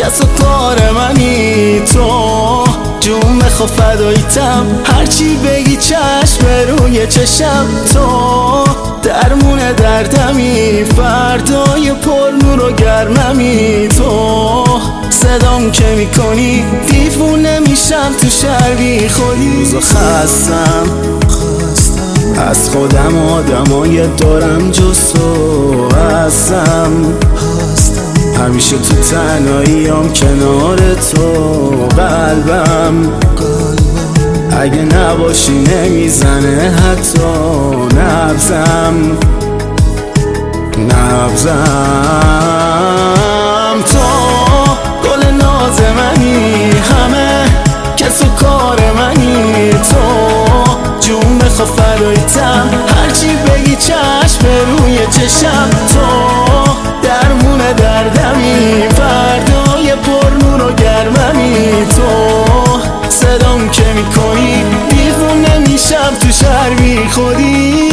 کس و کار منی تو، جون بخوا فداییتم، هرچی بگی چشم روی چشم تو، درمون دردمی، فردای پر نور و گرممی تو، صدام که میکنی دیوونه میشم تو شهر بی خودی. روزا خستم از خودم، آدمای دارم جز تو هستم، همیشه تو تنهاییام کنار تو، قلبم اگه نباشی نمیزنه حتی نبضم تو گل ناز منی، همه کس و کار منی تو، جون بخوا فداییتم، هرچی بگی چشم روی چشم تو، درمون دردمی، فردای پر نور و گرممی تو، صدام که میکنی دیوونه میشم تو شهر بی خودی.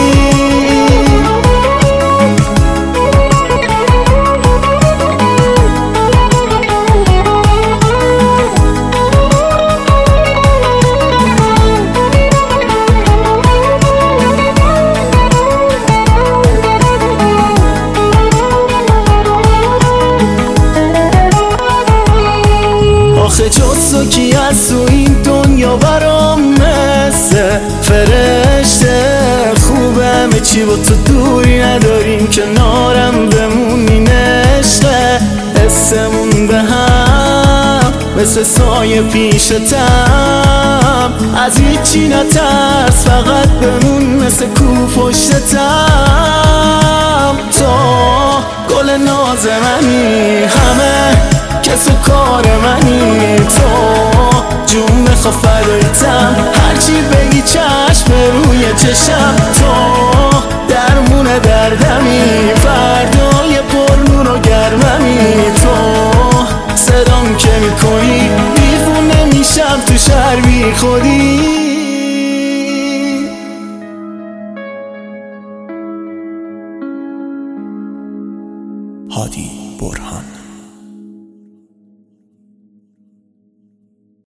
آخه جز تو کی از تو این دنیا برام مثل فرشته خوبه، همه چی با تو دوری نداریم، کنارم بمونی نشته، حسمون به هم مثل سایه پیشتم، از هیچی نترس فقط بمون مثل کو پشتتم تو گل ناز منی، همه کس و کار منی تو، جون بخوا فداییتم، هرچی بگی چشم روی چشم تو، درمون دردمی، فردای پر نور و گرممی تو، صدام که میکنی دیوونه میشم تو شهر بی خودی. هادی برهان.